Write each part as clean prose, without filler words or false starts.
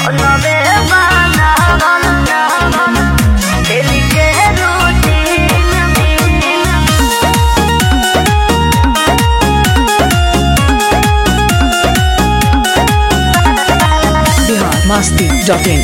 Masti.in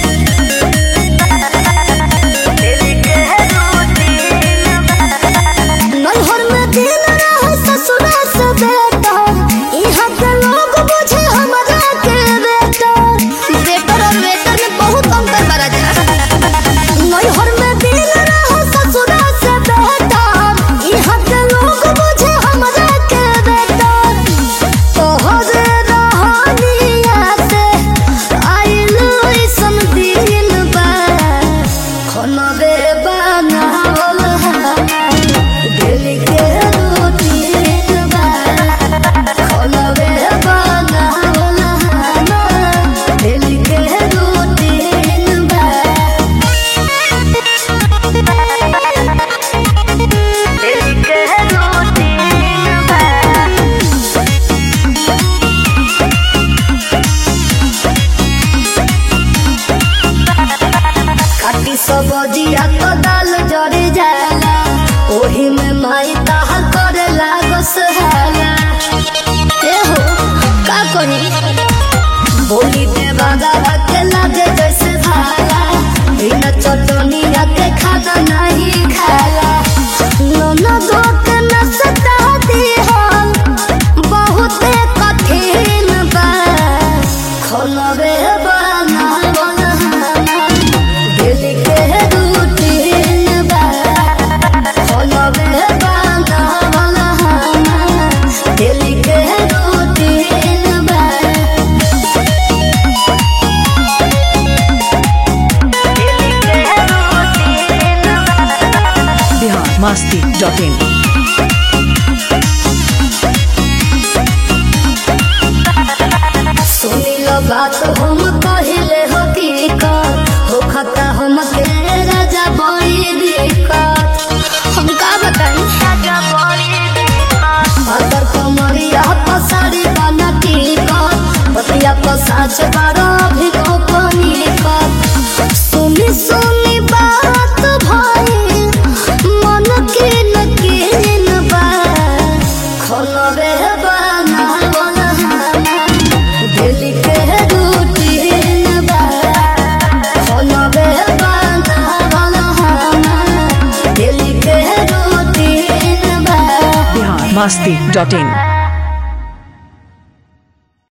सबजिया तो दाल जड़ जाला ओही में माई ताहर करे लागो सहाला ए हो का करी बोली दे बागा के लागे जैसे भाला बिना चटनिया के खाना नहीं खाला नोना दो के नसता दी हम बहुत कठिन बा खोलबे बना Masti.in सुनी लो बात हम पहले होती का हो खता हम के राजा बड़ी दिक्कत हम का बताई राजा बड़ी दिक्कत अगर कमरिया पसारी बनती का बतिया को साच बारो भी को पानी का सुनी सुनी बात भाई मन के नकीन बा खोलबे बना Masti.in